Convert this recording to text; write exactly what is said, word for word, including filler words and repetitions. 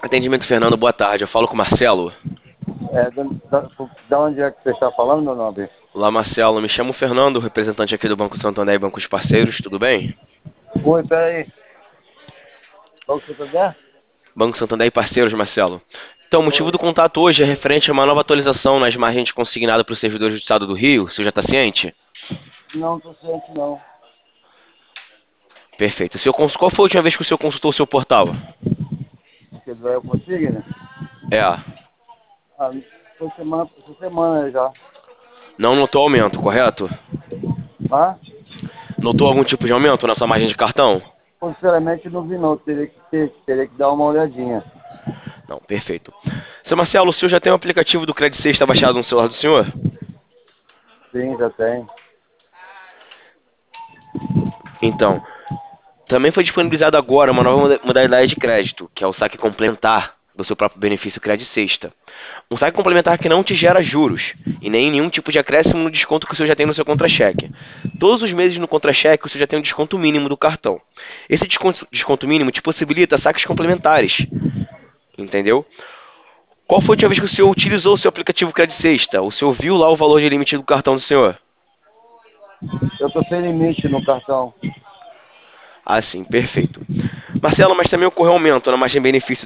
Atendimento Fernando, boa tarde. Eu falo com o Marcelo. É, da, da, da onde é que você está falando, meu nome? Olá, Marcelo. Me chamo Fernando, representante aqui do Banco Santander e Bancos Parceiros. Tudo bem? Oi, peraí. Qual que você quer? Banco Santander e Parceiros, Marcelo. Então, o motivo do Oi. contato hoje é referente a uma nova atualização nas margens consignadas para os servidores do Estado do Rio. Você já está ciente? Não, tô ciente não. Perfeito. O senhor cons- Qual foi a última vez que o senhor consultou o seu portal? Porque eu consigo, né? É. Ah, foi semana, foi semana já. Não notou aumento, correto? Ah? Notou algum tipo de aumento na sua margem de cartão? Sinceramente não vi não, teria que ter, teria que dar uma olhadinha. Não, perfeito. Seu Marcelo, o senhor já tem o aplicativo do Credit Sexta baixado no celular do senhor? Sim, já tem. Então, também foi disponibilizada agora uma nova moda- modalidade de crédito, que é o saque complementar do seu próprio benefício Cred Sexta. Um saque complementar que não te gera juros e nem nenhum tipo de acréscimo no desconto que o senhor já tem no seu contra-cheque. Todos os meses no contra-cheque o senhor já tem um desconto mínimo do cartão. Esse desconto, desconto mínimo te possibilita saques complementares, entendeu? Qual foi a última vez que o senhor utilizou o seu aplicativo Cred Sexta? O senhor viu lá o valor de limite do cartão do senhor? Eu tô sem limite no cartão. Ah, sim, perfeito. Marcelo, mas também ocorreu aumento na margem benefício